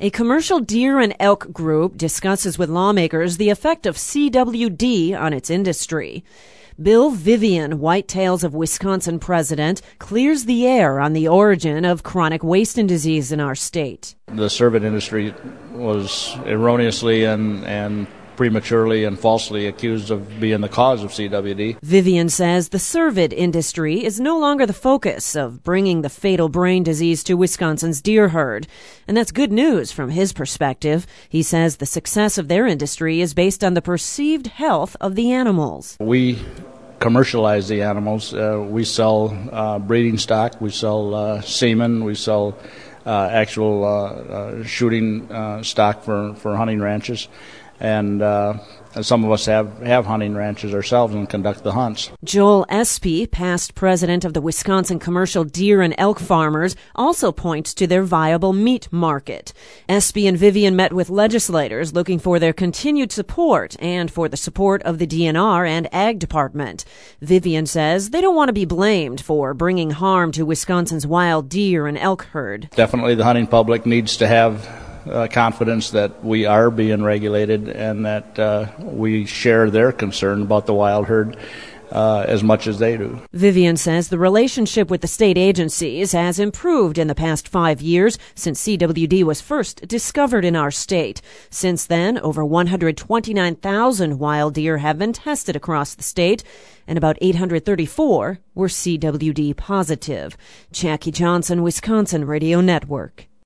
A commercial deer and elk group discusses with lawmakers the effect of CWD on its industry. Bill Vivian, Whitetails of Wisconsin president, clears the air on the origin of chronic wasting disease in our state. The cervid industry was erroneously and prematurely and falsely accused of being the cause of CWD. Vivian says the cervid industry is no longer the focus of bringing the fatal brain disease to Wisconsin's deer herd. And that's good news from his perspective. He says the success of their industry is based on the perceived health of the animals. We commercialize the animals. We sell breeding stock, we sell semen, we sell actual shooting stock for hunting ranches. And some of us have hunting ranches ourselves and conduct the hunts. Joel Espy, past president of the Wisconsin Commercial Deer and Elk Farmers, also points to their viable meat market. Espy and Vivian met with legislators looking for their continued support and for the support of the DNR and Ag Department. Vivian says they don't want to be blamed for bringing harm to Wisconsin's wild deer and elk herd. Definitely the hunting public needs to have confidence that we are being regulated and that we share their concern about the wild herd as much as they do. Vivian says the relationship with the state agencies has improved in the past 5 years since CWD was first discovered in our state. Since then, over 129,000 wild deer have been tested across the state, and about 834 were CWD positive. Jackie Johnson, Wisconsin Radio Network.